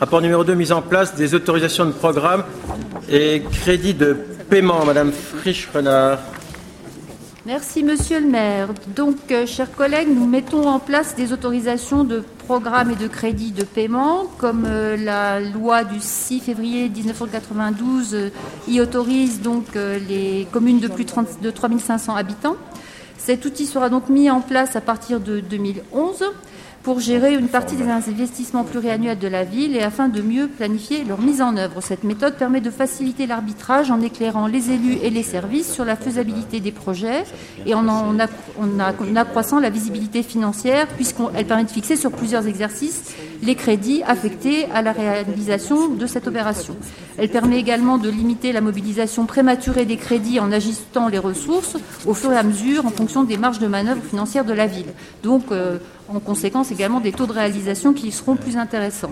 Rapport numéro 2, mise en place des autorisations de programme et crédits de paiement. Madame Frisch-Renard. Merci, Monsieur le maire. Donc, chers collègues, nous mettons en place des autorisations de programme et de crédits de paiement, comme la loi du 6 février 1992 y autorise donc les communes de plus de 3500 habitants. Cet outil sera donc mis en place à partir de 2011 pour gérer une partie des investissements pluriannuels de la ville et afin de mieux planifier leur mise en œuvre. Cette méthode permet de faciliter l'arbitrage en éclairant les élus et les services sur la faisabilité des projets et en accroissant la visibilité financière puisqu'elle permet de fixer sur plusieurs exercices les crédits affectés à la réalisation de cette opération. Elle permet également de limiter la mobilisation prématurée des crédits en ajustant les ressources au fur et à mesure en fonction des marges de manœuvre financières de la ville. Donc, en conséquence également des taux de réalisation qui seront plus intéressants.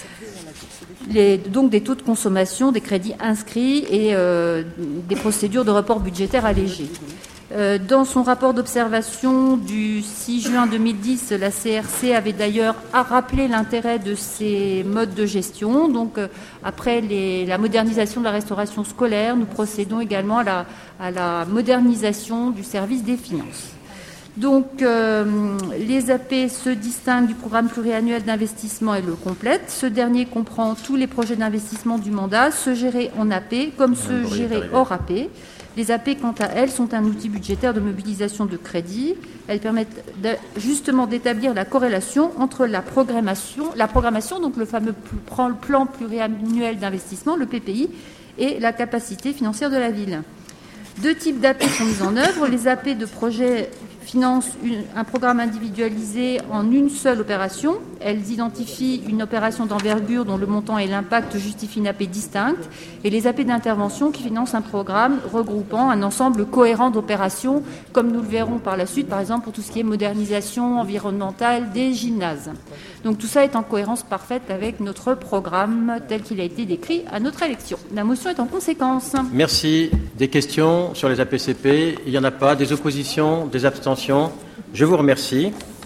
Donc des taux de consommation, des crédits inscrits et des procédures de report budgétaire allégées. Dans son rapport d'observation du 6 juin 2010, la CRC avait d'ailleurs rappelé l'intérêt de ces modes de gestion. Donc, après la modernisation de la restauration scolaire, nous procédons également à la modernisation du service des finances. Donc, les AP se distinguent du programme pluriannuel d'investissement et le complètent. Ce dernier comprend tous les projets d'investissement du mandat, ceux gérés en AP comme ceux gérés hors AP. Les AP, quant à elles, sont un outil budgétaire de mobilisation de crédit. Elles permettent justement d'établir la corrélation entre la programmation, donc le fameux plan pluriannuel d'investissement, le PPI, et la capacité financière de la ville. Deux types d'AP sont mis en œuvre. Les AP de projet financent un programme individualisé en une seule opération. Elles identifient une opération d'envergure dont le montant et l'impact justifient une AP distincte. Et les AP d'intervention qui financent un programme regroupant un ensemble cohérent d'opérations, comme nous le verrons par la suite, par exemple pour tout ce qui est modernisation environnementale des gymnases. Donc tout ça est en cohérence parfaite avec notre programme tel qu'il a été décrit à notre élection. La motion est en conséquence. Merci. Des questions sur les APCP? Il n'y en a pas. Des oppositions? Des abstentions? Je vous remercie.